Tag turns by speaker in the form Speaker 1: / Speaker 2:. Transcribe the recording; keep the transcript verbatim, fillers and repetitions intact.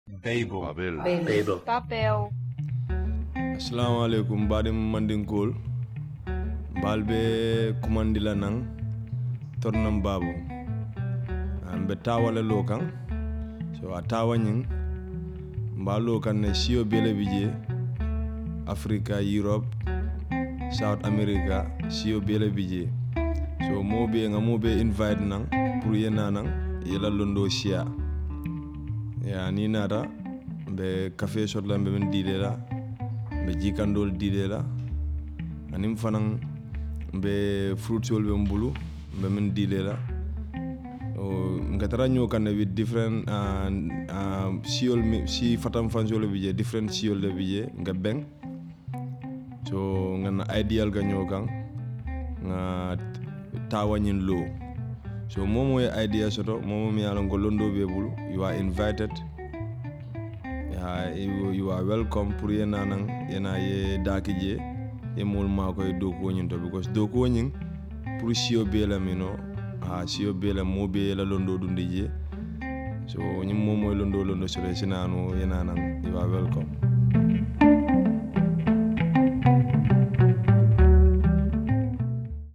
Speaker 1: Babel.
Speaker 2: Babel.
Speaker 3: Babel.
Speaker 4: Papel.
Speaker 5: Assalamu alaikum badim mandinkol balbe kumandila nang tornam babu ambe tawale lokan so atawa nyin mbalo kan ne sio bele bije Africa, Europe, South America sio bele bije so mobe nga mobe invite nang pour yena nang yela londo sia ya ni nata be café shot la be men dilela be jikandol dilela anim fanan be fruitiol be mbulu be men dilela o ngatara nyo kan with different uh, uh, siol si fatam fanjolo bije different siol de bije nga beng so ngana ideal ga nyo kan nga tawanyin lo so momo e idea soto momo mi ala ngolondo be bulu you are invited ya you, you are welcome pour yena nang yena ye dakije e mol ma koy do ko nyin to because do ko nyin pour sio bela mino ha sio bela mo be la londo dundije so nyim momo londo londo sore sinano yena nang you are welcome.